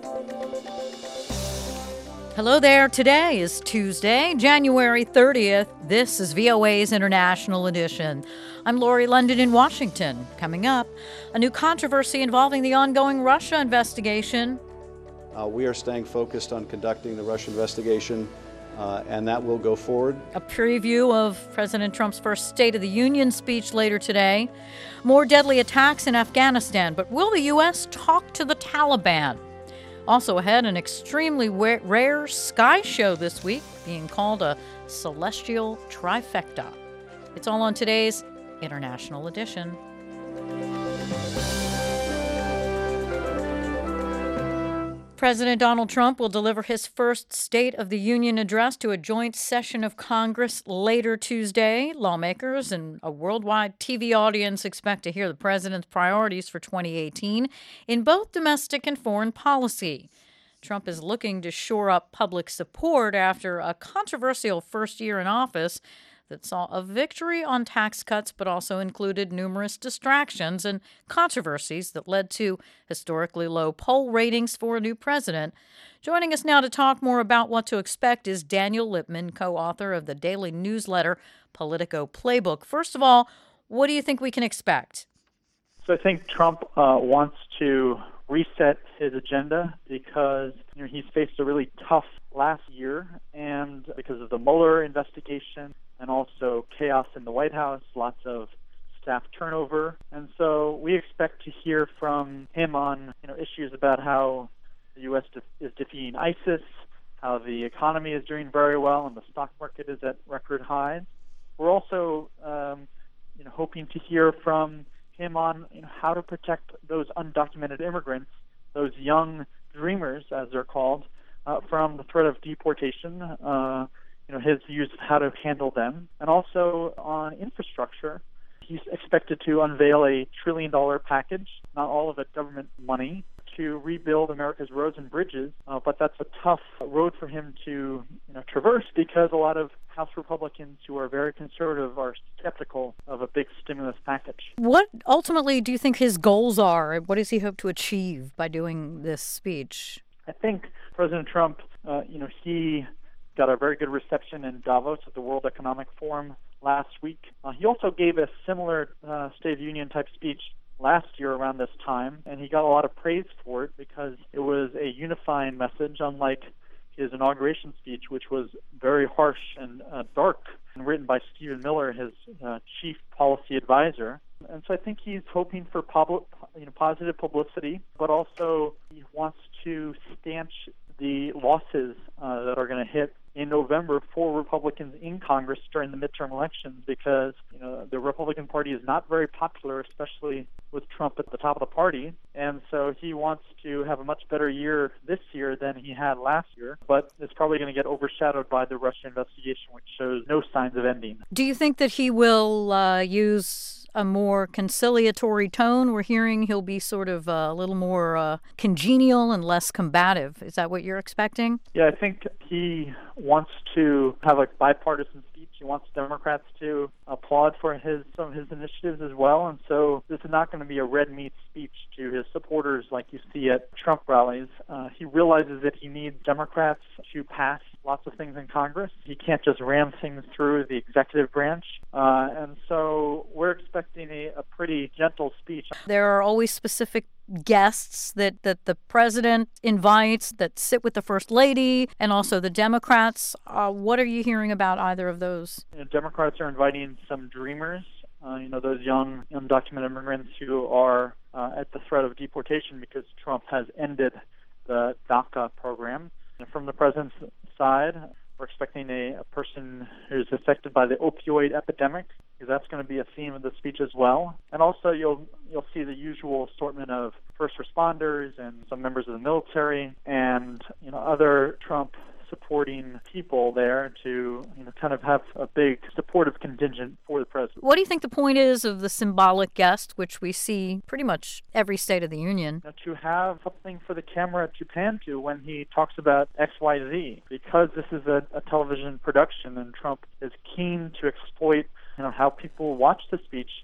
Hello there. Today is Tuesday, January 30th. This is VOA's International Edition. I'm Lori London in Washington. Coming up, a new controversy involving the ongoing Russia investigation. We are staying focused on conducting the Russia investigation, and that will go forward. A preview of President Trump's first State of the Union speech later today. More deadly attacks in Afghanistan, but will the U.S. talk to the Taliban? Also ahead, an extremely rare sky show this week, being called a celestial trifecta. It's all on today's International Edition. President Donald Trump will deliver his first State of the Union address to a joint session of Congress later Tuesday. Lawmakers and a worldwide TV audience expect to hear the president's priorities for 2018 in both domestic and foreign policy. Trump is looking to shore up public support after a controversial first year in office that saw a victory on tax cuts, but also included numerous distractions and controversies that led to historically low poll ratings for a new president. Joining us now to talk more about what to expect is Daniel Lippman, co-author of the daily newsletter Politico Playbook. First of all, what do you think we can expect? So I think Trump wants to reset his agenda because he's faced a really tough last year, and because of the Mueller investigation and also chaos in the White House, lots of staff turnover. And so we expect to hear from him on issues about how the U.S. is defeating ISIS, how the economy is doing very well and the stock market is at record highs. We're also hoping to hear from him on how to protect those undocumented immigrants, those young dreamers, as they're called, from the threat of deportation, his views of how to handle them. And also on infrastructure, he's expected to unveil a $1 trillion package, not all of it government money, to rebuild America's roads and bridges. But that's a tough road for him to traverse because a lot of House Republicans who are very conservative are skeptical of a big stimulus package. What ultimately do you think his goals are? What does he hope to achieve by doing this speech? I think President Trump, he got a very good reception in Davos at the World Economic Forum last week. He also gave a similar State of the Union type speech last year around this time, and he got a lot of praise for it because it was a unifying message, unlike his inauguration speech, which was very harsh and dark, and written by Stephen Miller, his chief policy advisor. And so I think he's hoping for positive publicity, but also he wants to stanch the losses that are going to hit in November for Republicans in Congress during the midterm elections, because the Republican Party is not very popular, especially with Trump at the top of the party. And so he wants to have a much better year this year than he had last year, but it's probably going to get overshadowed by the Russia investigation, which shows no signs of ending. Do you think that he will use a more conciliatory tone? We're hearing he'll be sort of a little more congenial and less combative. Is that what you're expecting? Yeah, I think he wants to have a bipartisan speech. He wants Democrats to applaud for some of his initiatives as well. And so this is not going to be a red meat speech to his supporters like you see at Trump rallies. He realizes that he needs Democrats to pass lots of things in Congress. He can't just ram things through the executive branch. And so we're expecting a pretty gentle speech. There are always specific guests that the president invites that sit with the first lady and also the Democrats. What are you hearing about either of those? Democrats are inviting some dreamers, those young undocumented immigrants who are at the threat of deportation because Trump has ended the DACA program. And from the president's side, we're expecting a person who's affected by the opioid epidemic, because that's going to be a theme of the speech as well. And also you'll see the usual assortment of first responders and some members of the military and other Trump supporting people there to kind of have a big supportive contingent for the president. What do you think the point is of the symbolic guest, which we see pretty much every State of the Union? To have something for the camera to pan to when he talks about XYZ, because this is a television production and Trump is keen to exploit how people watch the speech.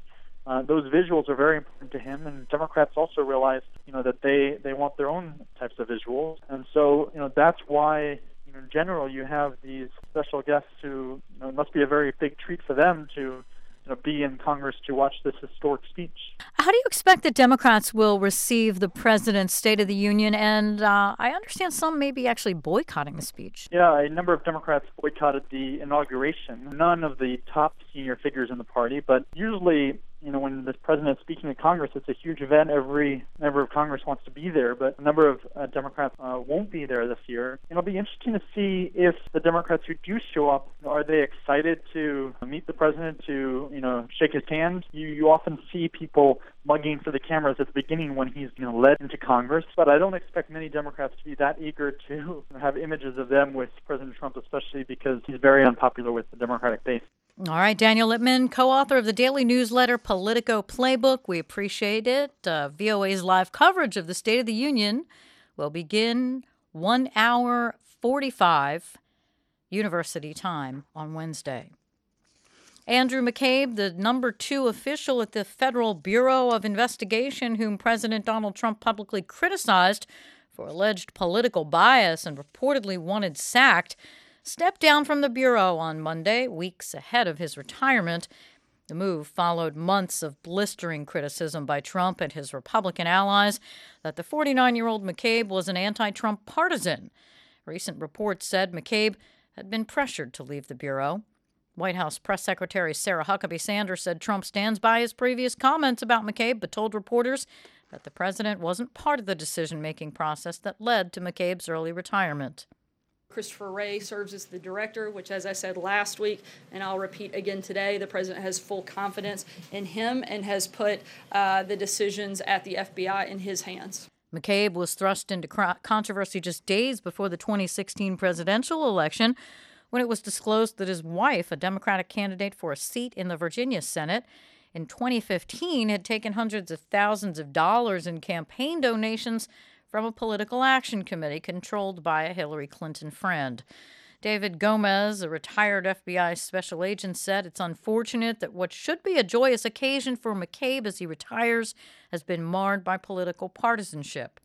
those visuals are very important to him, and Democrats also realize, that they want their own types of visuals, and so, that's why, in general, you have these special guests who, it must be a very big treat for them to, be in Congress to watch this historic speech. How do you expect that Democrats will receive the president's State of the Union? And I understand some may be actually boycotting the speech. Yeah, a number of Democrats boycotted the inauguration. None of the top senior figures in the party, but usually, when the president is speaking to Congress, it's a huge event. Every member of Congress wants to be there, but a number of Democrats won't be there this year. It'll be interesting to see if the Democrats who do show up, are they excited to meet the president, to, shake his hand? You often see people mugging for the cameras at the beginning when he's led into Congress, but I don't expect many Democrats to be that eager to have images of them with President Trump, especially because he's very unpopular with the Democratic base. All right, Daniel Lippman, co-author of the daily newsletter Politico Playbook. We appreciate it. VOA's live coverage of the State of the Union will begin 1 hour 45 University time on Wednesday. Andrew McCabe, the number 2 official at the Federal Bureau of Investigation, whom President Donald Trump publicly criticized for alleged political bias and reportedly wanted sacked, stepped down from the Bureau on Monday, weeks ahead of his retirement. The move followed months of blistering criticism by Trump and his Republican allies that the 49-year-old McCabe was an anti-Trump partisan. Recent reports said McCabe had been pressured to leave the Bureau. White House Press Secretary Sarah Huckabee Sanders said Trump stands by his previous comments about McCabe, but told reporters that the president wasn't part of the decision-making process that led to McCabe's early retirement. Christopher Wray serves as the director, which, as I said last week, and I'll repeat again today, the president has full confidence in him and has put the decisions at the FBI in his hands. McCabe was thrust into controversy just days before the 2016 presidential election when it was disclosed that his wife, a Democratic candidate for a seat in the Virginia Senate, in 2015 had taken hundreds of thousands of dollars in campaign donations from a political action committee controlled by a Hillary Clinton friend. David Gomez, a retired FBI special agent, said it's unfortunate that what should be a joyous occasion for McCabe as he retires has been marred by political partisanship.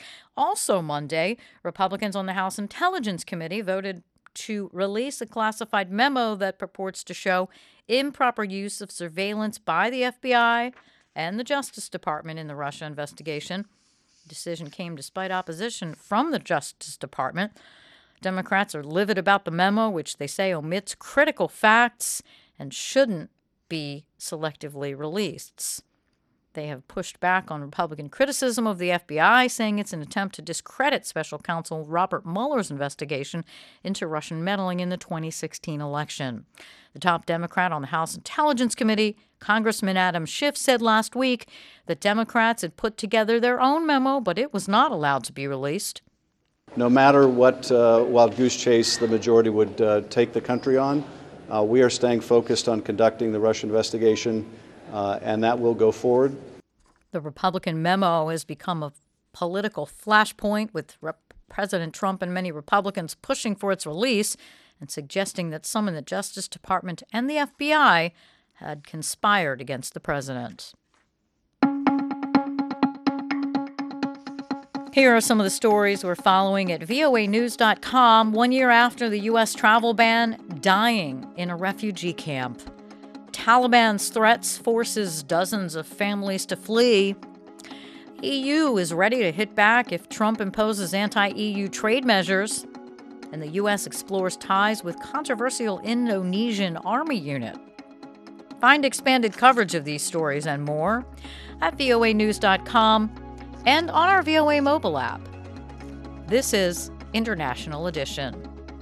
Also Monday, Republicans on the House Intelligence Committee voted to release a classified memo that purports to show improper use of surveillance by the FBI and the Justice Department in the Russia investigation. The decision came despite opposition from the Justice Department. Democrats are livid about the memo, which they say omits critical facts and shouldn't be selectively released. They have pushed back on Republican criticism of the FBI, saying it's an attempt to discredit Special Counsel Robert Mueller's investigation into Russian meddling in the 2016 election. The top Democrat on the House Intelligence Committee, Congressman Adam Schiff, said last week that Democrats had put together their own memo, but it was not allowed to be released. No matter what wild goose chase the majority would take the country on, we are staying focused on conducting the Russia investigation, and that will go forward. The Republican memo has become a political flashpoint, with President Trump and many Republicans pushing for its release and suggesting that some in the Justice Department and the FBI had conspired against the president. Here are some of the stories we're following at voanews.com. 1 year after the U.S. travel ban, dying in a refugee camp. Taliban's threats forces dozens of families to flee. EU is ready to hit back if Trump imposes anti-EU trade measures. And the U.S. explores ties with controversial Indonesian army unit. Find expanded coverage of these stories and more at voanews.com and on our VOA mobile app. This is International Edition.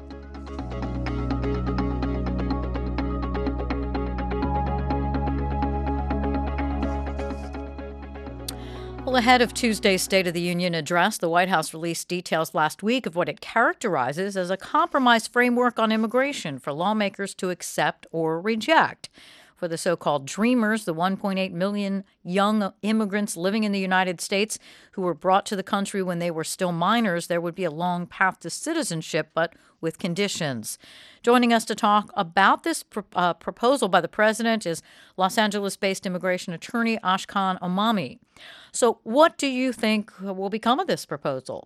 Well, ahead of Tuesday's State of the Union address, the White House released details last week of what it characterizes as a compromise framework on immigration for lawmakers to accept or reject. for the so-called Dreamers, the 1.8 million young immigrants living in the United States who were brought to the country when they were still minors. There would be a long path to citizenship, but with conditions. Joining us to talk about this proposal by the president is Los Angeles-based immigration attorney Ashkan Emami. So what do you think will become of this proposal?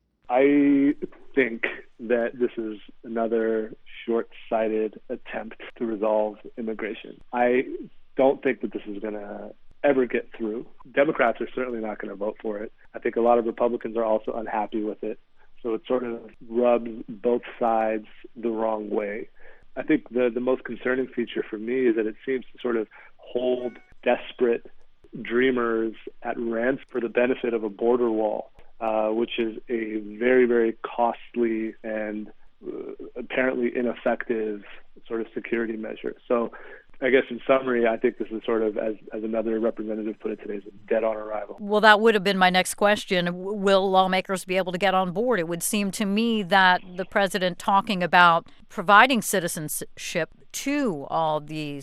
I think that this is another short-sighted attempt to resolve immigration. I don't think that this is going to ever get through. Democrats are certainly not going to vote for it. I think a lot of Republicans are also unhappy with it. So it sort of rubs both sides the wrong way. I think the most concerning feature for me is that it seems to sort of hold desperate dreamers at rent for the benefit of a border wall, which is a very, very costly and apparently ineffective sort of security measure. So I guess in summary, I think this is sort of, as another representative put it today, is dead on arrival. Well, that would have been my next question. Will lawmakers be able to get on board? It would seem to me that the president talking about providing citizenship to all the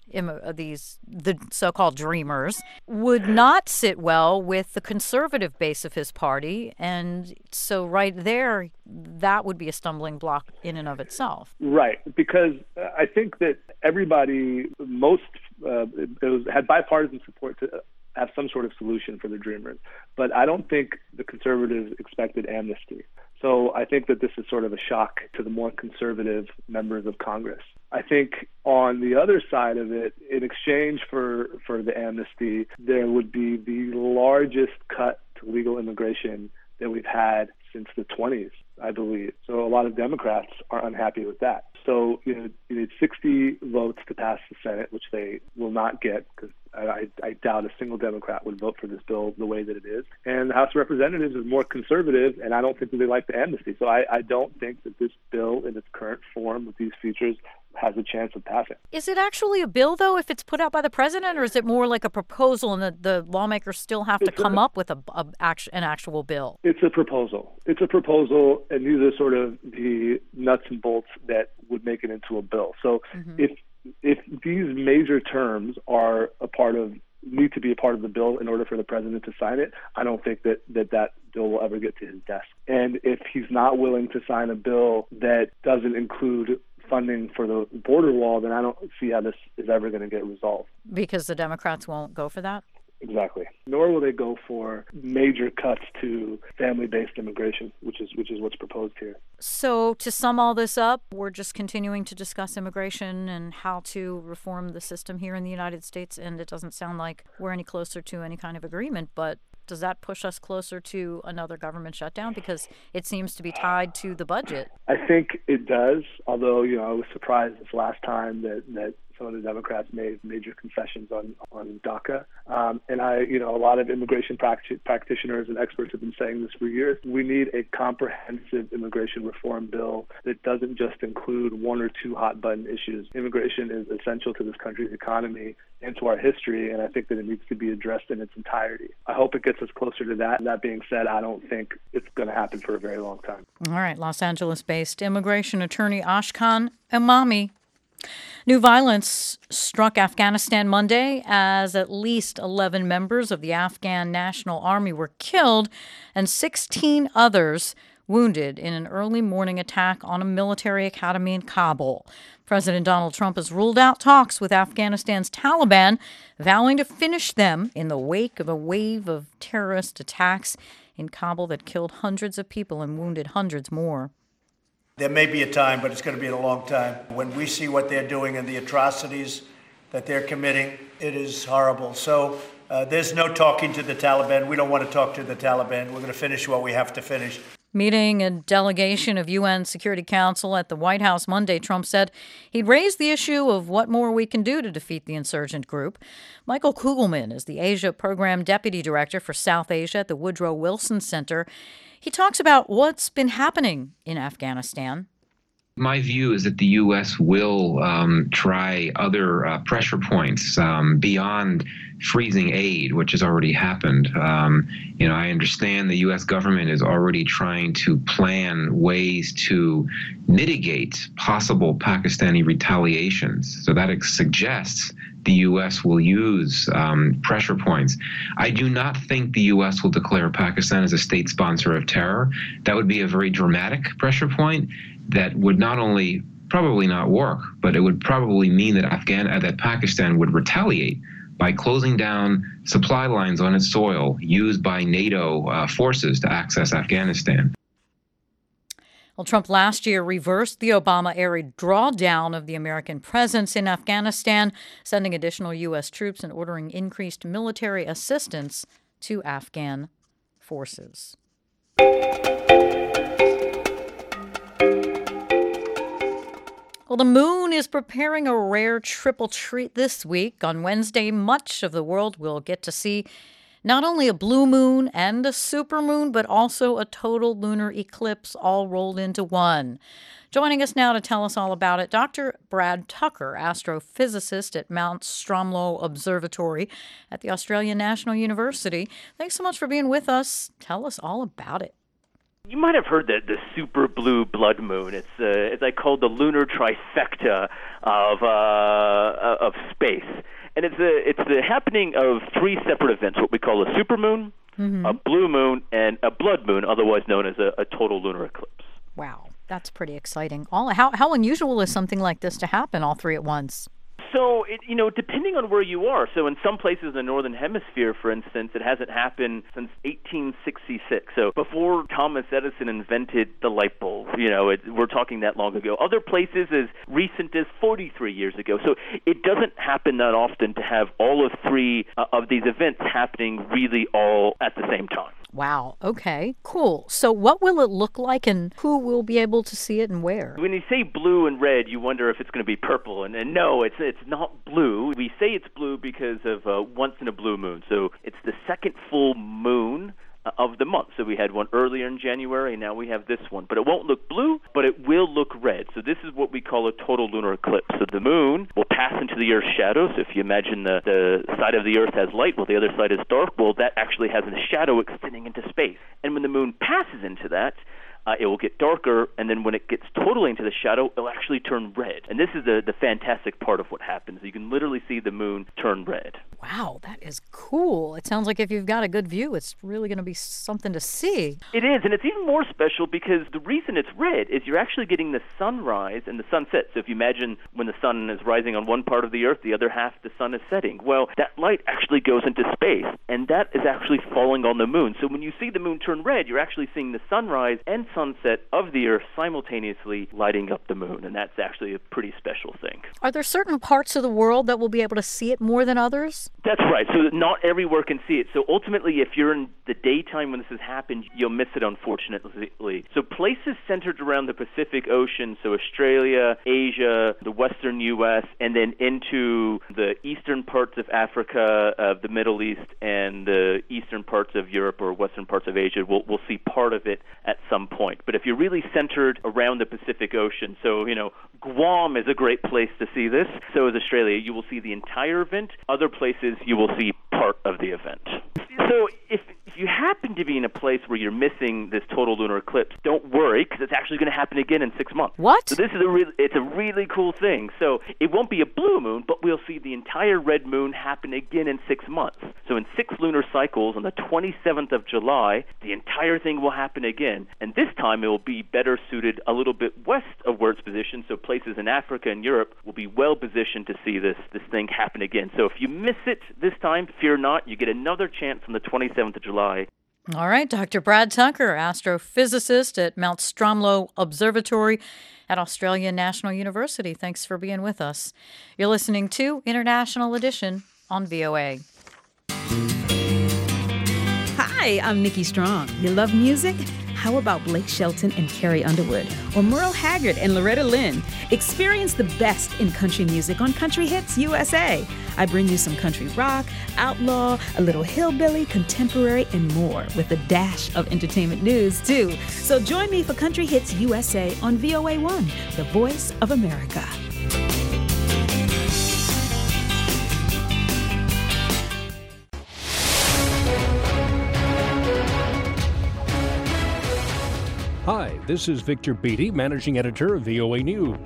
so-called dreamers would not sit well with the conservative base of his party. And so right there, that would be a stumbling block in and of itself. Right, because I think that everybody, had bipartisan support to have some sort of solution for the dreamers. But I don't think the conservatives expected amnesty. So I think that this is sort of a shock to the more conservative members of Congress. I think on the other side of it, in exchange for the amnesty, there would be the largest cut to legal immigration that we've had since the 20s, I believe. So a lot of Democrats are unhappy with that. So you need 60 votes to pass the Senate, which they will not get because I doubt a single Democrat would vote for this bill the way that it is. And the House of Representatives is more conservative, and I don't think that they like the amnesty. So I don't think that this bill in its current form with these features has a chance of passing. Is it actually a bill, though, if it's put out by the president, or is it more like a proposal and the lawmakers still have to come up with an actual bill? It's a proposal. It's a proposal, and these are sort of the nuts and bolts that would make it into a bill. So if these major terms are need to be a part of the bill in order for the president to sign it, I don't think that bill will ever get to his desk. And if he's not willing to sign a bill that doesn't include funding for the border wall, then I don't see how this is ever going to get resolved. Because the Democrats won't go for that? Exactly. Nor will they go for major cuts to family-based immigration, which is what's proposed here. So to sum all this up, we're just continuing to discuss immigration and how to reform the system here in the United States, and it doesn't sound like we're any closer to any kind of agreement, but does that push us closer to another government shutdown? Because it seems to be tied to the budget. I think it does, although, I was surprised this last time that some of the Democrats made major concessions on DACA. And a lot of immigration practitioners and experts have been saying this for years. We need a comprehensive immigration reform bill that doesn't just include one or two hot button issues. Immigration is essential to this country's economy and to our history, and I think that it needs to be addressed in its entirety. I hope it gets us closer to that. That being said, I don't think it's going to happen for a very long time. All right, Los Angeles-based immigration attorney Ashkan Emami. New violence struck Afghanistan Monday as at least 11 members of the Afghan National Army were killed and 16 others wounded in an early morning attack on a military academy in Kabul. President Donald Trump has ruled out talks with Afghanistan's Taliban, vowing to finish them in the wake of a wave of terrorist attacks in Kabul that killed hundreds of people and wounded hundreds more. There may be a time, but it's going to be a long time. When we see what they're doing and the atrocities that they're committing, it is horrible. So there's no talking to the Taliban. We don't want to talk to the Taliban. We're going to finish what we have to finish. Meeting a delegation of UN Security Council at the White House Monday, Trump said he'd raised the issue of what more we can do to defeat the insurgent group. Michael Kugelman is the Asia Program Deputy Director for South Asia at the Woodrow Wilson Center. He talks about what's been happening in Afghanistan. My view is that the U.S. will try other pressure points beyond freezing aid, which has already happened. I understand the U.S. government is already trying to plan ways to mitigate possible Pakistani retaliations. So that suggests the U.S. will use pressure points. I do not think the U.S. will declare Pakistan as a state sponsor of terror. That would be a very dramatic pressure point that would not only probably not work, but it would probably mean that Pakistan would retaliate by closing down supply lines on its soil used by NATO forces to access Afghanistan. Well, Trump last year reversed the Obama-era drawdown of the American presence in Afghanistan, sending additional U.S. troops and ordering increased military assistance to Afghan forces. Well, the moon is preparing a rare triple treat this week. On Wednesday, much of the world will get to see not only a blue moon and a supermoon, but also a total lunar eclipse all rolled into one. Joining us now to tell us all about it, Dr. Brad Tucker, astrophysicist at Mount Stromlo Observatory at the Australian National University. Thanks so much for being with us. Tell us all about it. You might have heard the super blue blood moon. It's as I call the lunar trifecta of space. And it's the happening of three separate events, what we call a supermoon, a blue moon, and a blood moon, otherwise known as a total lunar eclipse. Wow, that's pretty exciting. How unusual is something like this to happen all three at once? So, depending on where you are. So in some places in the Northern Hemisphere, for instance, it hasn't happened since 1866. So before Thomas Edison invented the light bulb, we're talking that long ago. Other places as recent as 43 years ago. So it doesn't happen that often to have all of three of these events happening really all at the same time. Wow. Okay, cool. So what will it look like and who will be able to see it and where? When you say blue and red, you wonder if it's going to be purple. And no, it's not blue. We say it's blue because of once in a blue moon. So it's the second full moon of the month. So we had one earlier in January, and now we have this one. But it won't look blue, but it will look red. So this is what we call a total lunar eclipse. So the moon will pass into the Earth's shadow. So if you imagine the side of the Earth has light, while the other side is dark, well, that actually has a shadow extending into space. And when the moon passes into that, it will get darker, and then when it gets totally into the shadow, it'll actually turn red. And this is the fantastic part of what happens. You can literally see the moon turn red. Wow, that is cool. It sounds like if you've got a good view, it's really going to be something to see. It is, and it's even more special because the reason it's red is you're actually getting the sunrise and the sunset. So if you imagine when the sun is rising on one part of the Earth, the other half the sun is setting. Well, that light actually goes into space, and that is actually falling on the moon. So when you see the moon turn red, you're actually seeing the sunrise and sunset of the Earth simultaneously lighting up the moon, and that's actually a pretty special thing. Are there certain parts of the world that will be able to see it more than others? That's right. So not everywhere can see it. So ultimately, if you're in the daytime when this has happened, you'll miss it, unfortunately. So places centered around the Pacific Ocean, so Australia, Asia, the western U.S., and then into the eastern parts of Africa, the Middle East, and the eastern parts of Europe or western parts of Asia, we'll see part of it at some point. But if you're really centered around the Pacific Ocean, so, Guam is a great place to see this. So is Australia. You will see the entire event. Other places, you will see part of the event. So if you happen to be in a place where you're missing this total lunar eclipse, don't worry, because it's actually going to happen again in 6 months. What? So this is it's a really cool thing. So it won't be a blue moon, but we'll see the entire red moon happen again in 6 months. So in 6 lunar cycles, on the 27th of July, the entire thing will happen again. And this time it will be better suited a little bit west of where it's positioned, so places in Africa and Europe will be well positioned to see this thing happen again. So if you miss it this time, fear not, you get another chance on the 27th of July. All right, Dr. Brad Tucker, astrophysicist at Mount Stromlo Observatory at Australian National University. Thanks for being with us. You're listening to International Edition on VOA. Hi, I'm Nikki Strong. You love music? How about Blake Shelton and Carrie Underwood? Or Merle Haggard and Loretta Lynn? Experience the best in country music on Country Hits USA. I bring you some country rock, outlaw, a little hillbilly, contemporary, and more, with a dash of entertainment news, too. So join me for Country Hits USA on VOA1, the voice of America. Hi, this is Victor Beattie, Managing Editor of VOA News.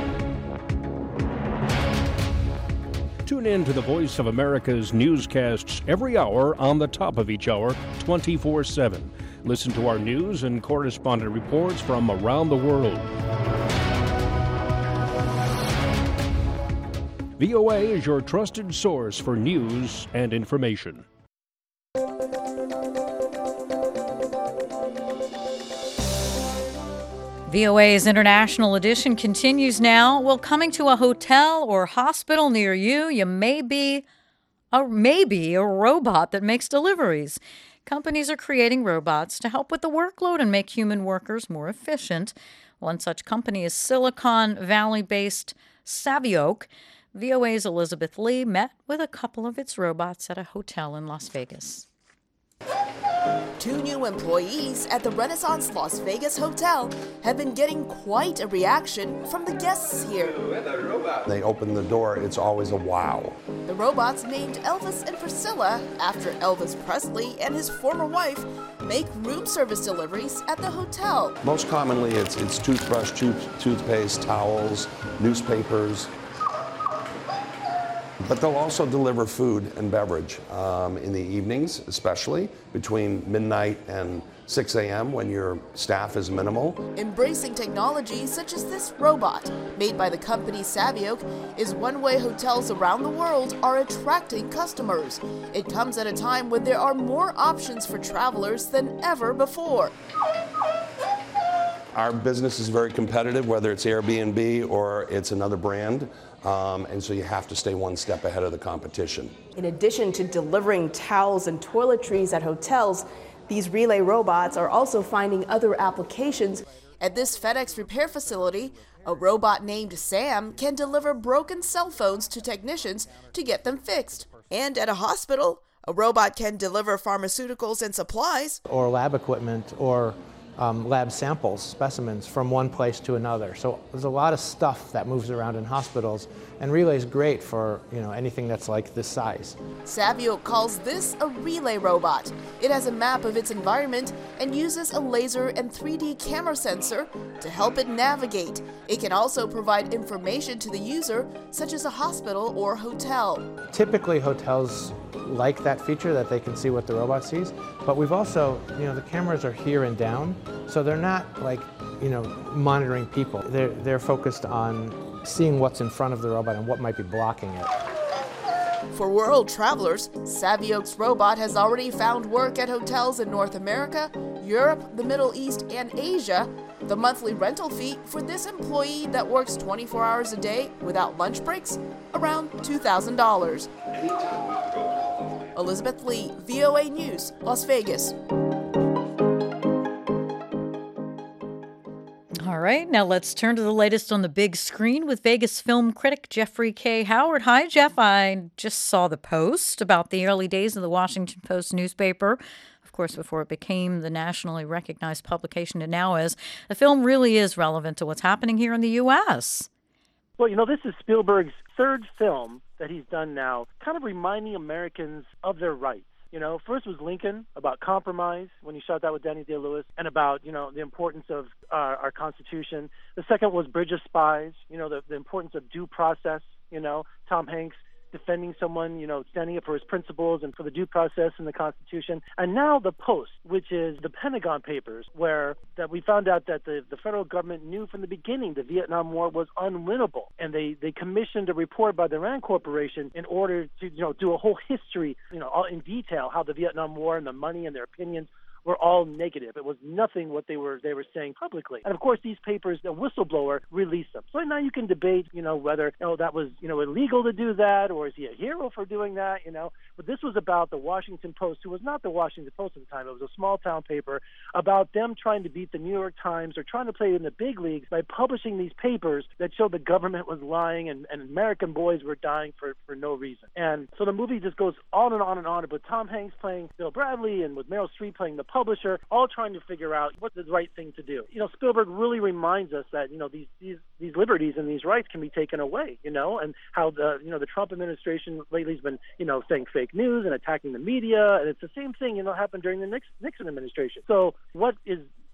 Tune in to the Voice of America's newscasts every hour on the top of each hour, 24/7. Listen to our news and correspondent reports from around the world. VOA is your trusted source for news and information. VOA's International Edition continues now. Well, coming to a hotel or hospital near you, you may be a robot that makes deliveries. Companies are creating robots to help with the workload and make human workers more efficient. One such company is Silicon Valley-based Savioke. VOA's Elizabeth Lee met with a couple of its robots at a hotel in Las Vegas. 2 new employees at the Renaissance Las Vegas Hotel have been getting quite a reaction from the guests here. They open the door, it's always a wow. The robots, named Elvis and Priscilla after Elvis Presley and his former wife, make room service deliveries at the hotel. Most commonly it's toothbrush, toothpaste, towels, newspapers. But they'll also deliver food and beverage in the evenings, especially between midnight and 6 a.m. when your staff is minimal. Embracing technology such as this robot, made by the company Savioke, is one way hotels around the world are attracting customers. It comes at a time when there are more options for travelers than ever before. Our business is very competitive, whether it's Airbnb or it's another brand. And so you have to stay one step ahead of the competition. In addition to delivering towels and toiletries at hotels, these relay robots are also finding other applications. At this FedEx repair facility, a robot named Sam can deliver broken cell phones to technicians to get them fixed. And at a hospital, a robot can deliver pharmaceuticals and supplies. Or lab equipment or lab samples, specimens from one place to another. So there's a lot of stuff that moves around in hospitals, and Relay is great for anything that's like this size. Savioke calls this a relay robot. It has a map of its environment and uses a laser and 3D camera sensor to help it navigate. It can also provide information to the user, such as a hospital or hotel. Typically hotels like that feature, that they can see what the robot sees, but we've also, the cameras are here and down, so they're not like, monitoring people. They're focused on seeing what's in front of the robot and what might be blocking it. For world travelers, Savioke's robot has already found work at hotels in North America, Europe, the Middle East, and Asia. The monthly rental fee for this employee that works 24 hours a day without lunch breaks, around $2,000. Elizabeth Lee, VOA News, Las Vegas. All right, now let's turn to the latest on the big screen with Vegas film critic Jeffrey K. Howard. Hi, Jeff. I just saw the Post about the early days of the Washington Post newspaper. Of course, before it became the nationally recognized publication it now is. The film really is relevant to what's happening here in the U.S. Well, this is Spielberg's third film that he's done now, kind of reminding Americans of their rights. First was Lincoln, about compromise, when he shot that with Danny Day-Lewis, and about, the importance of our Constitution. The second was Bridge of Spies, the importance of due process, Tom Hanks defending someone, standing up for his principles and for the due process and the Constitution. And now the Post, which is the Pentagon Papers, where that we found out that the federal government knew from the beginning the Vietnam War was unwinnable. And they commissioned a report by the Rand Corporation in order to, do a whole history, all in detail, how the Vietnam War and the money and their opinions were all negative. It was nothing what they were saying publicly. And of course, these papers, the whistleblower released them. So now you can debate, whether that was illegal to do that, or is he a hero for doing that? But this was about the Washington Post, who was not the Washington Post at the time. It was a small town paper about them trying to beat the New York Times or trying to play in the big leagues by publishing these papers that showed the government was lying and American boys were dying for no reason. And so the movie just goes on and on and on about Tom Hanks playing Bill Bradley and with Meryl Streep playing the publisher, all trying to figure out what's the right thing to do. Spielberg really reminds us that these liberties and these rights can be taken away. And how the Trump administration lately has been saying fake news and attacking the media, and it's the same thing happened during the Nixon administration. So what is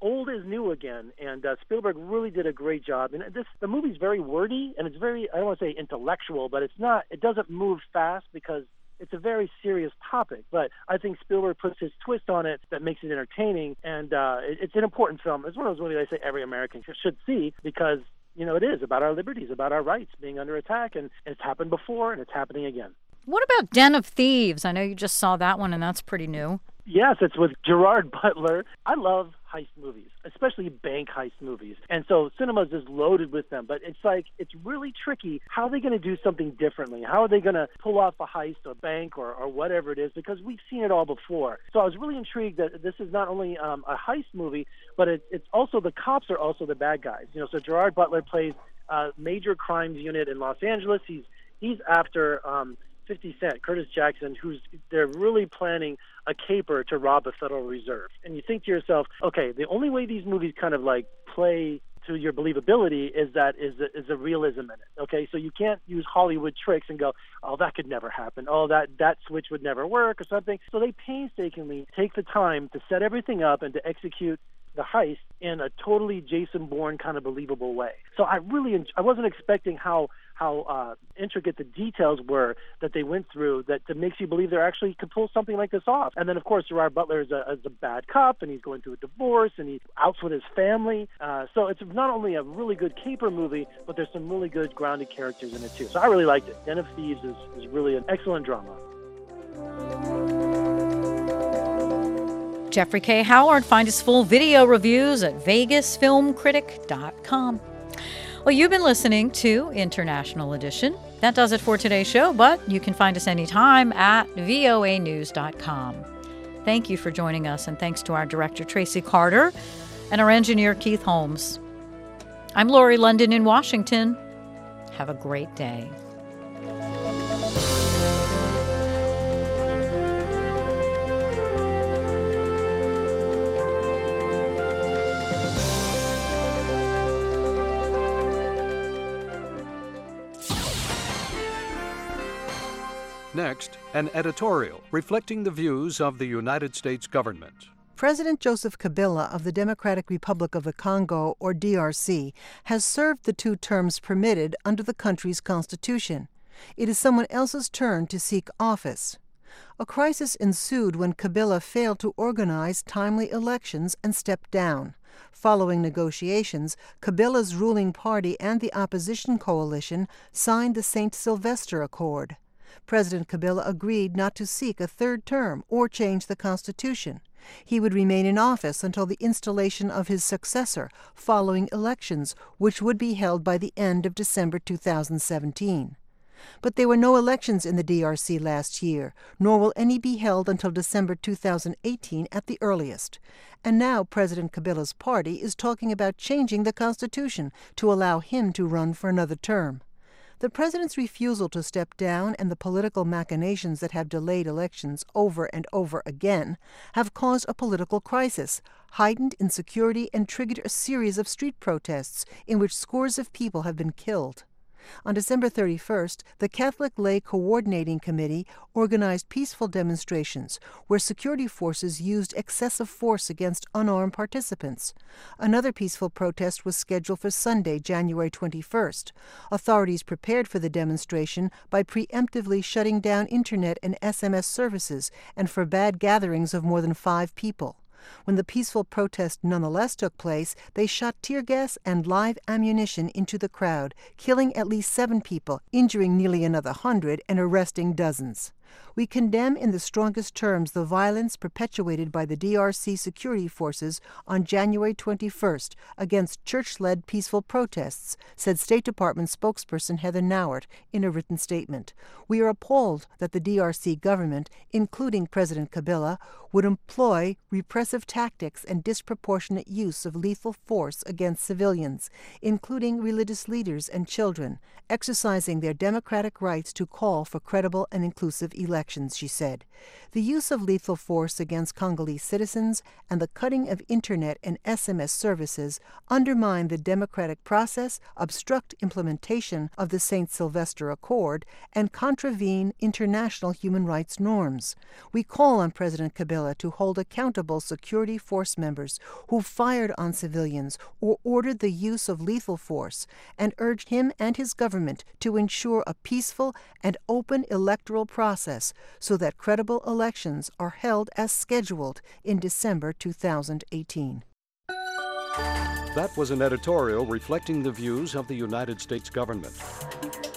old is new again, and Spielberg really did a great job. And the movie's very wordy, and it's very, I don't want to say intellectual, but it doesn't move fast because it's a very serious topic. But I think Spielberg puts his twist on it that makes it entertaining, and it's an important film. It's one of those movies I say every American should see because, it is about our liberties, about our rights being under attack, and it's happened before, and it's happening again. What about Den of Thieves? I know you just saw that one, and that's pretty new. Yes, it's with Gerard Butler. I love heist movies, especially bank heist movies. And so cinema is just loaded with them. But it's really tricky. How are they going to do something differently? How are they going to pull off a heist or bank or whatever it is? Because we've seen it all before. So I was really intrigued that this is not only a heist movie, but it's also the cops are also the bad guys. So Gerard Butler plays a major crimes unit in Los Angeles. He's after 50 Cent, Curtis Jackson, they're really planning a caper to rob a Federal Reserve. And you think to yourself, okay, the only way these movies kind of play to your believability is a realism in it. Okay, so you can't use Hollywood tricks and go, oh, that could never happen. Oh, that switch would never work or something. So they painstakingly take the time to set everything up and to execute the heist in a totally Jason Bourne kind of believable way. So I wasn't expecting how intricate the details were that they went through that makes you believe they actually could pull something like this off. And then, of course, Gerard Butler is a bad cop, and he's going through a divorce, and he's out with his family. So it's not only a really good caper movie, but there's some really good grounded characters in it, too. So I really liked it. Den of Thieves is really an excellent drama. Jeffrey K. Howard. Find his full video reviews at vegasfilmcritic.com. Well, you've been listening to International Edition. That does it for today's show, but you can find us anytime at voanews.com. Thank you for joining us, and thanks to our director, Tracy Carter, and our engineer, Keith Holmes. I'm Lori London in Washington. Have a great day. Next, an editorial reflecting the views of the United States government. President Joseph Kabila of the Democratic Republic of the Congo, or DRC, has served the 2 terms permitted under the country's constitution. It is someone else's turn to seek office. A crisis ensued when Kabila failed to organize timely elections and stepped down. Following negotiations, Kabila's ruling party and the opposition coalition signed the St. Sylvester Accord. President Kabila agreed not to seek a 3rd term or change the Constitution. He would remain in office until the installation of his successor following elections, which would be held by the end of December 2017. But there were no elections in the DRC last year, nor will any be held until December 2018 at the earliest. And now President Kabila's party is talking about changing the Constitution to allow him to run for another term. The president's refusal to step down and the political machinations that have delayed elections over and over again have caused a political crisis, heightened insecurity, and triggered a series of street protests in which scores of people have been killed. On December 31st, the Catholic Lay Coordinating Committee organized peaceful demonstrations where security forces used excessive force against unarmed participants. Another peaceful protest was scheduled for Sunday, January 21st. Authorities prepared for the demonstration by preemptively shutting down Internet and SMS services and forbade gatherings of more than 5 people. When the peaceful protest nonetheless took place, they shot tear gas and live ammunition into the crowd, killing at least 7 people, injuring nearly another 100, and arresting dozens. We condemn in the strongest terms the violence perpetuated by the DRC security forces on January 21st against church-led peaceful protests, said State Department spokesperson Heather Nauert in a written statement. We are appalled that the DRC government, including President Kabila, would employ repressive tactics and disproportionate use of lethal force against civilians, including religious leaders and children, exercising their democratic rights to call for credible and inclusive elections, she said. The use of lethal force against Congolese citizens and the cutting of Internet and SMS services undermine the democratic process, obstruct implementation of the St. Sylvester Accord, and contravene international human rights norms. We call on President Kabila to hold accountable security force members who fired on civilians or ordered the use of lethal force, and urge him and his government to ensure a peaceful and open electoral process so that credible elections are held as scheduled in December 2018. That was an editorial reflecting the views of the United States government.